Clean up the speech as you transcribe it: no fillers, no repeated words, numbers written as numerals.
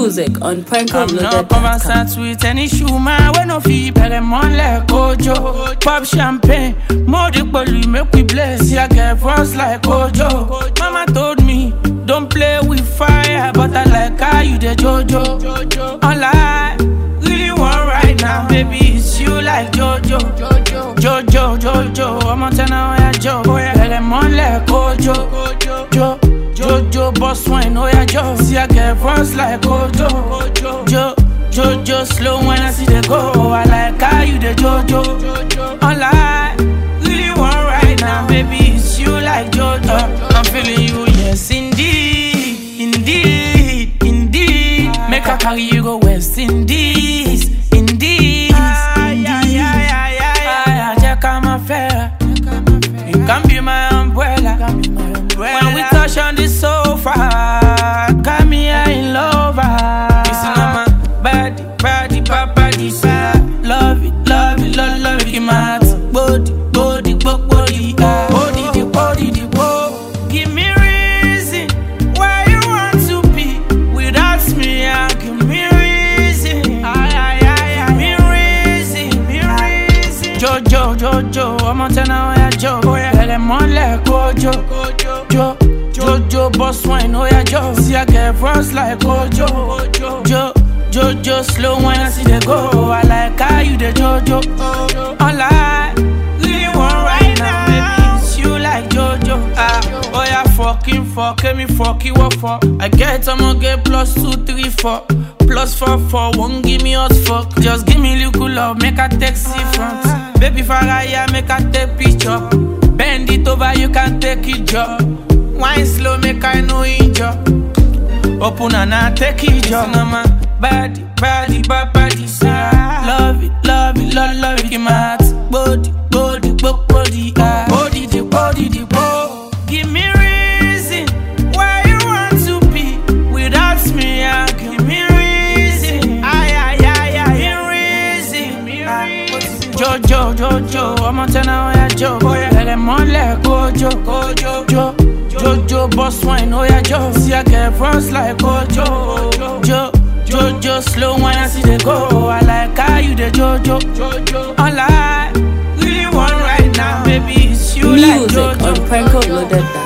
Music on PrankoLoaded.com. I'm not conversant with any shoe man. We no fee pere mon like Ojo. Pop champagne, more the bolu make we bless. Ya get frost like Ojo. Mama told me don't play with fire, but I like how you the Jojo. All I really want right now, baby, it's you like Jojo. Jojo, I'm on tenor, yeah, Joe. Pere mon like Ojo. Jojo, boss wine, oh yeah, Joe. See I get frost like Ojo. Jojo, slow when I see the go. I like how you the Jojo. All I really want right now, baby, it's you like Jojo. I'm feeling you, yes, indeed. Make I carry you go West Indies, Jack, I'm a fella. You can be my umbrella. When we touch on the sofa, got me in love. Listen to my body, papa, this love it, in my heart. Body. Give me reason why you want to be without me. Give me reason. Give me reason. Jojo, I'm on tenor, yeah, Joe. Pere mon like Ojo. Jojo, boss wine, oh yeah, Joe. See I get frost like Ojo. Jojo, slow when I see the go. I like how you the Jojo. All I really want right now, baby, it's you like Jojo. Oh yeah, fuck me, fuck you, what for? I get I'ma get +2, 3, 4. +4, won't give me hot fuck. Just give me little love, make a taxi front. Baby Faraya, make a take picture. Bend it over, you can take it, job. Wine slow, make I know injure. Open and I take it, job. Mama, body, papa, this love it, in my heart. Body. Give me reason why you want to be without me. Give me reason. Jojo, I'm on tenor, yeah, Joe. Pere mon like Ojo. Jojo, boss wine, oh yeah, Joe. See I get frost like Ojo. Jojo, slow when I see the go. I like how you the Jojo. All I really want right now, baby, it's you like Jojo. Music on PrankoLoaded.com.